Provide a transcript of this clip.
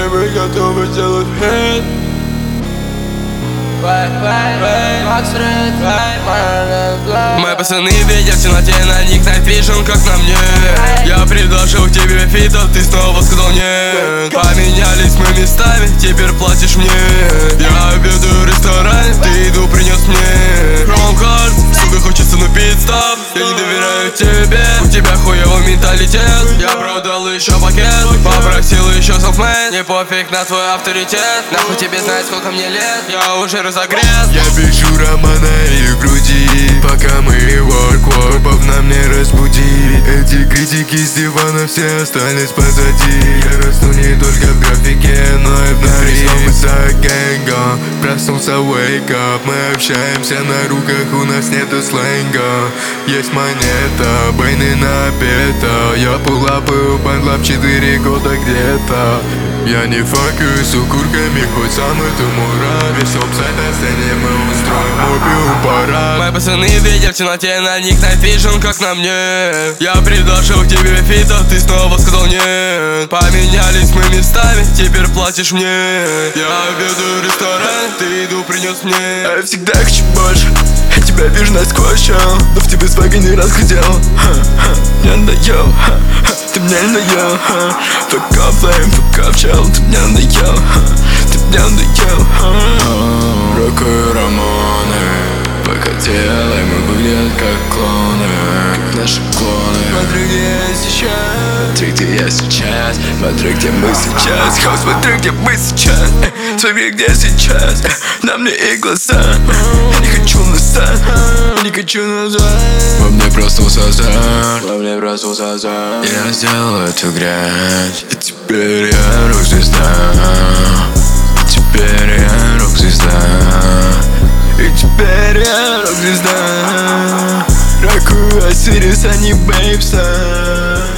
И мы готовы сделать хит. Мои пацаны видят в темноте, на них Night Vision, как на мне. Я предложил тебе фитов, ты снова сказал нет. Поменялись мы местами, теперь платишь мне. Я обедаю в ресторане, ты еду принес мне. From heart, сука, хочется на пит-стоп. Я не доверяю тебе, у тебя хуёвый менталитет. Я продал еще пакет, попросил еще self-made. Не пофиг на твой авторитет, нахуй тебе знать, сколько мне лет. Я уже разогрет. Я пишу романа и в груди, пока мы work, Боб нам не разбуди. Эти критики с дивана все остались позади. Я расту не только в графике, но и внутри. Мы за гэнгом, проснулся wake up. Мы общаемся на руках, у нас нету сленга. Есть монета, бейны напета. Я пулапаю бандлап 4 года где-то. Я не факаю с укурками, хоть сам это мура. Весь обсайд на сцене мы устроим опиум парад. Мои пацаны видят в темноте, на них Night Vision, как на мне. Я предложил тебе фитов, ты снова сказал нет. Поменялись мы местами, теперь платишь мне. Я обедаю в ресторане, ты еду принес мне. Я всегда хочу больше, я тебя вижу насквозь, но в тебе свага не разглядел. Мне надоел, ты мне надоел. Fuck up, flame, fuck up, чел, ты мне надоел. Ты мне надоел. Рокаю романы, пока делаем, мы выглядим как клоны, как наши клоны. Смотри, где я сейчас, смотри, где я сейчас, смотри, где мы сейчас. Хоу, смотри, где мы сейчас, смотри, где сейчас. На мне и глаза, я не хочу назад, я не хочу назад. Во мне проснулся азарт, во мне проснулся азарт. Я сделал эту грязь, и теперь я рок-звезда. И теперь я рок-звезда. И теперь я рок-звезда. Ракую Осирис, а не Бейбса.